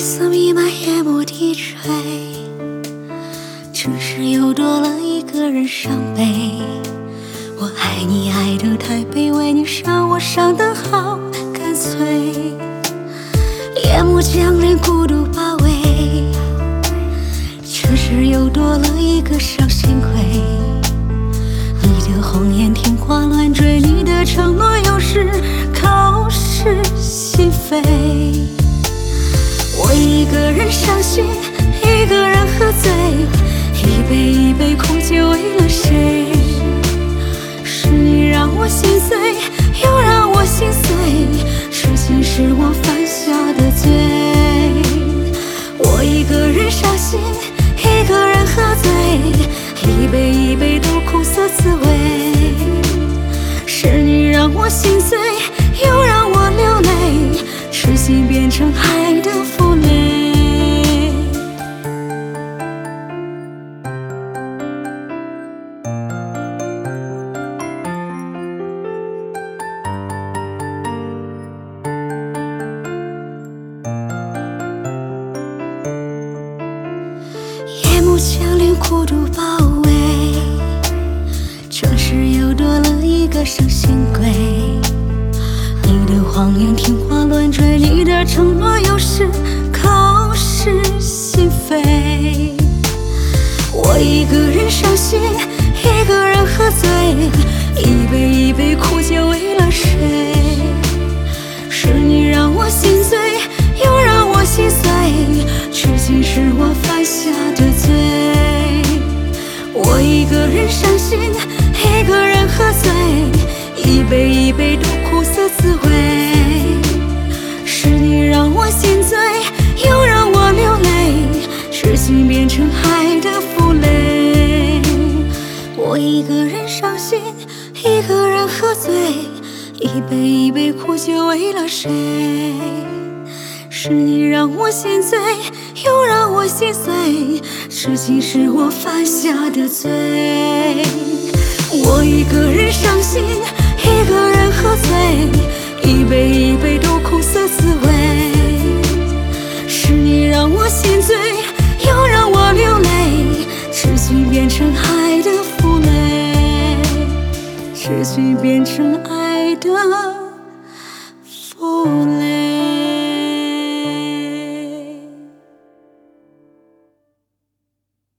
色弥漫，夜幕低垂，城市又多了一个人伤悲。我爱你爱得太卑微，你伤我伤得好干脆。夜幕降临，孤独包围，城市又多了一个伤心鬼。你的红颜听花乱坠，你的承诺有时口是心非。我一个人伤心，一个人喝醉，一杯一杯苦酒为了谁？是你让我心碎，又让我心碎，痴情是我犯下的罪。我一个人伤心，一个人喝醉，一杯一杯都苦涩滋味。是你让我心碎，又让我流泪，痴心变成爱的负累。夜幕降临，孤独包围，城市又多了一个伤心鬼。你的谎言听花乱坠，你的承诺有时口是心非。我一个人伤心，一个人喝醉，一杯一杯苦酒为了谁？是你让我心碎，又让我心碎，痴情是我犯下的罪。我一个人伤心，一个人喝醉，一杯一杯都苦涩滋味。是你让我心醉，又让我流泪，痴情变成爱的负累。我一个人伤心，一个人喝醉，一杯一杯苦酒为了谁？是你让我心醉，又让我心碎，痴情是我犯下的罪。我一个人伤心，一个人喝醉，一杯一杯都苦涩滋味。是你让我心醉，又让我流泪，痴情变成爱的负累，痴情变成爱的